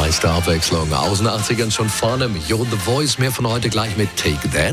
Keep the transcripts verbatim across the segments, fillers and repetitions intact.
Meiste Abwechslung. Aus den achtzigern schon vorne. You're the Voice. Mehr von heute gleich mit Take That.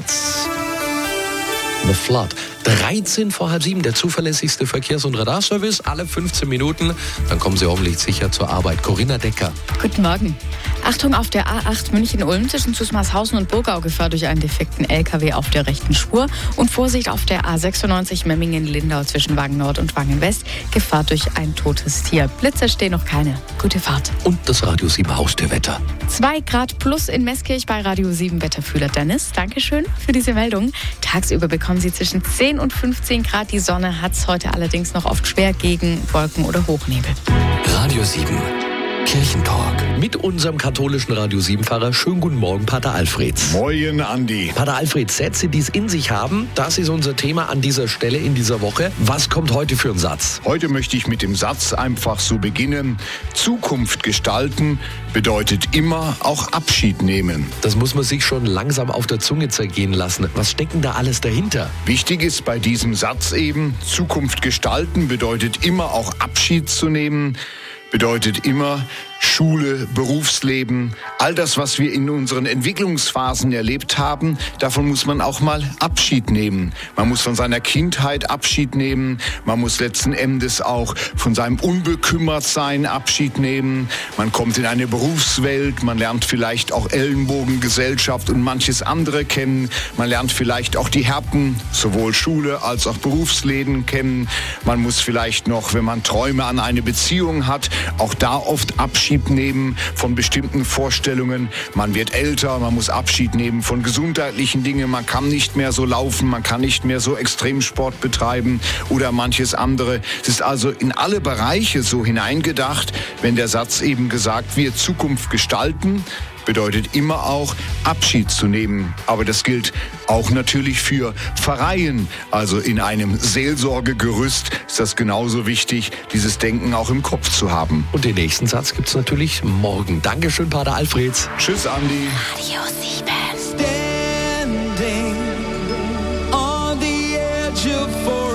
The Flood. dreizehn vor halb sieben, der zuverlässigste Verkehrs- und Radarservice. Alle fünfzehn Minuten. Dann kommen Sie hoffentlich sicher zur Arbeit. Corinna Decker. Guten Morgen. Achtung auf der A acht München-Ulm zwischen Zusmarshausen und Burgau, Gefahr durch einen defekten L K W auf der rechten Spur. Und Vorsicht auf der A sechsundneunzig Memmingen-Lindau zwischen Wangen Nord und Wangen West, Gefahr durch ein totes Tier. Blitzer stehen noch keine. Gute Fahrt. Und das Radio sieben Haustürwetter. zwei Grad plus in Meßkirch bei Radio sieben Wetterfühler Dennis. Dankeschön für diese Meldung. Tagsüber bekommen Sie zwischen zehn und fünfzehn Grad. Die Sonne hat es heute allerdings noch oft schwer gegen Wolken oder Hochnebel. Radio sieben. Kirchentalk. Mit unserem katholischen Radio sieben-Pfarrer. Schönen guten Morgen, Pater Alfred. Moin, Andi. Pater Alfred, Sätze, die es in sich haben, das ist unser Thema an dieser Stelle in dieser Woche. Was kommt heute für ein Satz? Heute möchte ich mit dem Satz einfach so beginnen. Zukunft gestalten bedeutet immer auch Abschied nehmen. Das muss man sich schon langsam auf der Zunge zergehen lassen. Was steckt denn da alles dahinter? Wichtig ist bei diesem Satz eben, Zukunft gestalten bedeutet immer auch Abschied zu nehmen. Bedeutet immer Schule, Berufsleben, all das, was wir in unseren Entwicklungsphasen erlebt haben, davon muss man auch mal Abschied nehmen. Man muss von seiner Kindheit Abschied nehmen, man muss letzten Endes auch von seinem Unbekümmertsein Abschied nehmen. Man kommt in eine Berufswelt, man lernt vielleicht auch Ellenbogengesellschaft und manches andere kennen. Man lernt vielleicht auch die Härten, sowohl Schule als auch Berufsleben kennen. Man muss vielleicht noch, wenn man Träume an eine Beziehung hat, auch da oft Abschied nehmen von bestimmten Vorstellungen. Man wird älter, man muss Abschied nehmen von gesundheitlichen Dingen. Man kann nicht mehr so laufen, man kann nicht mehr so Extremsport betreiben oder manches andere. Es ist also in alle Bereiche so hineingedacht, wenn der Satz eben gesagt wird, Zukunft gestalten, bedeutet immer auch Abschied zu nehmen. Aber das gilt auch natürlich für Pfarreien. Also in einem Seelsorgegerüst ist das genauso wichtig, dieses Denken auch im Kopf zu haben. Und den nächsten Satz gibt es natürlich morgen. Dankeschön, Pater Alfred. Tschüss, Andi. Radio sieben. Standing on the edge of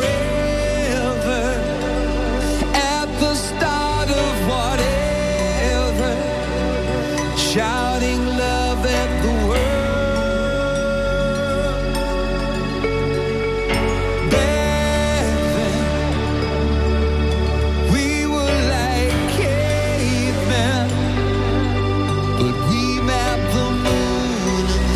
forever, at the start of whatever, shouting love at the world. Back then, we were like cavemen, but we mapped the moon and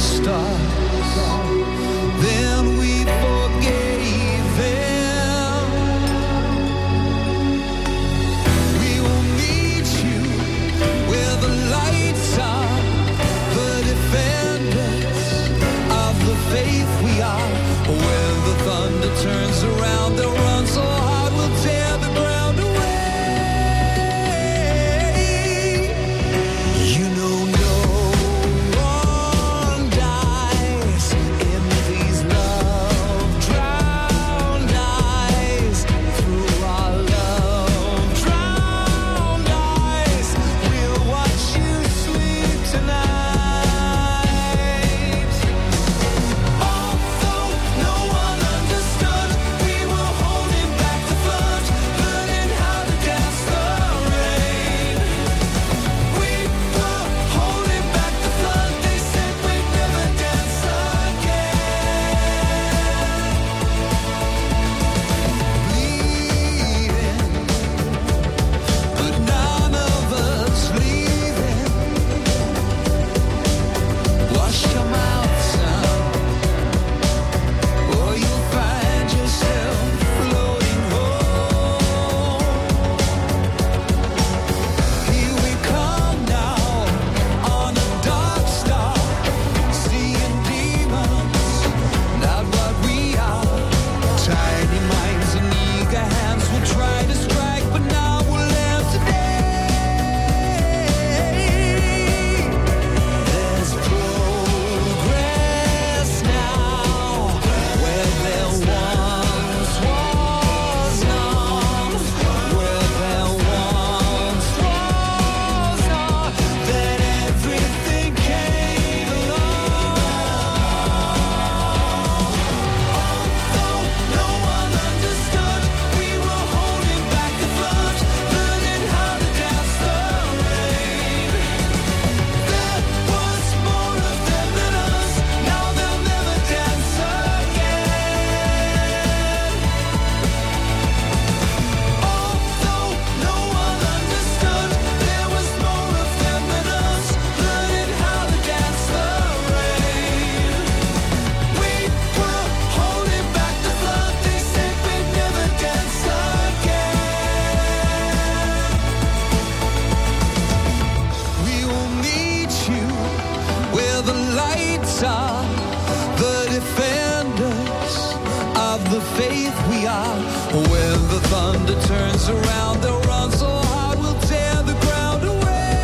faith we are. When the thunder turns around, they'll run so hard we'll tear the ground away.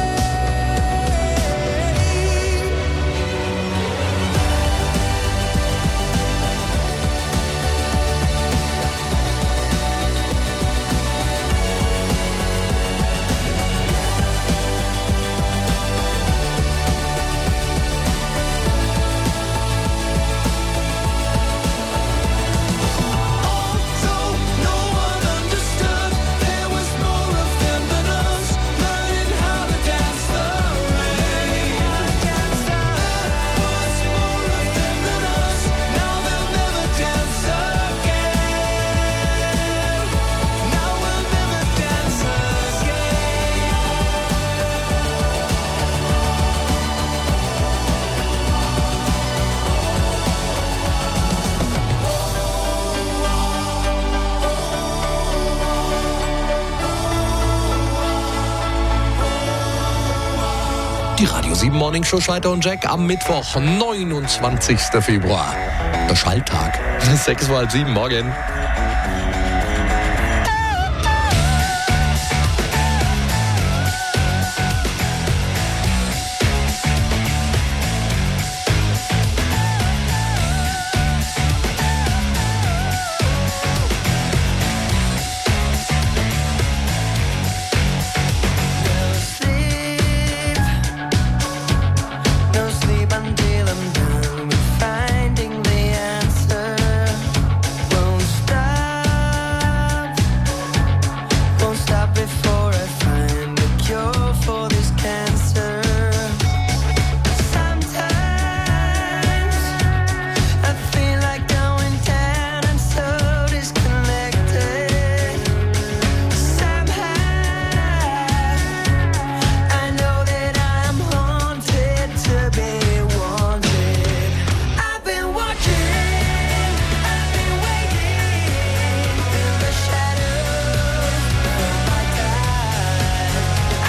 Die Radio sieben Morning Show Schalter und Jack am Mittwoch, neunundzwanzigsten Februar. Der Schalltag. sechs Uhr halb sieben morgen.